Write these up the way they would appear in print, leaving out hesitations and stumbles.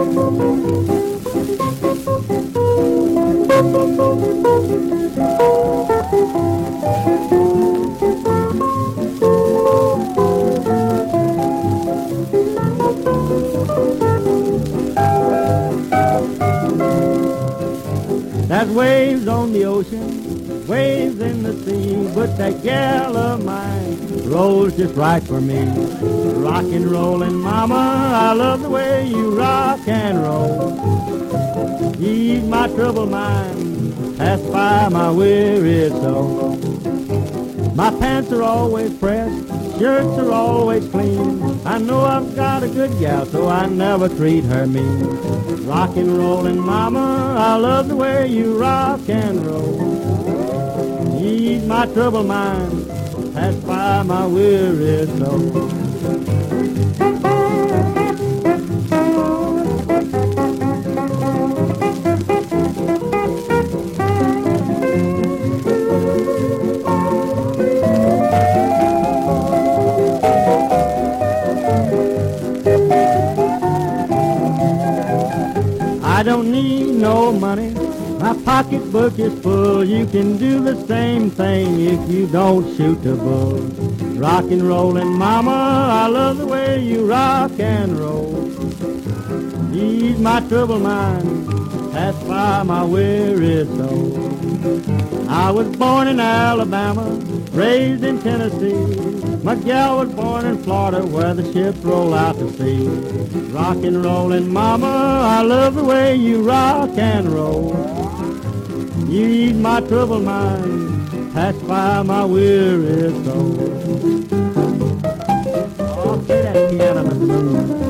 There's waves on the ocean, waves in the sea, but that gal of mine rolls just right for me. Rock and rollin' mama, I love the way you rock and roll. Ease my troubled mind, pacify my weary soul. My pants are always pressed, shirts are always clean. I know I've got a good gal, so I never treat her mean. Rock and rollin' mama, I love the way you rock and roll. Ease my troubled mind, pacify my weary soul. I don't need no money, my pocketbook is full. You can do the same thing if you don't shoot the bull. Rock and rollin' mama, I love the way you rock and roll. Ease my troubled mind, pacify my weary soul. I was born in Alabama, raised in Tennessee. My gal was born in Florida where the ships roll out to sea. Rock and rollin' mama, I love the way you rock and roll. You ease my troubled mind, pacify my weary soul. Oh, play that piano, Mr. Moon.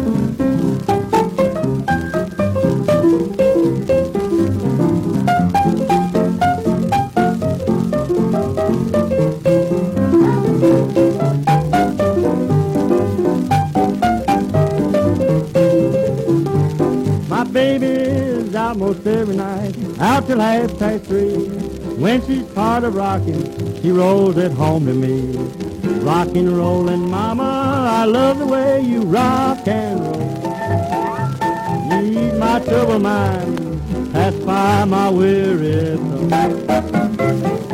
My baby's out most every night, out till 3:30. When she's part of rockin', she rolls it home to me. Rockin' rollin' mama, I love the way you rock and roll. Ease my troubled mind, pacify my weary soul.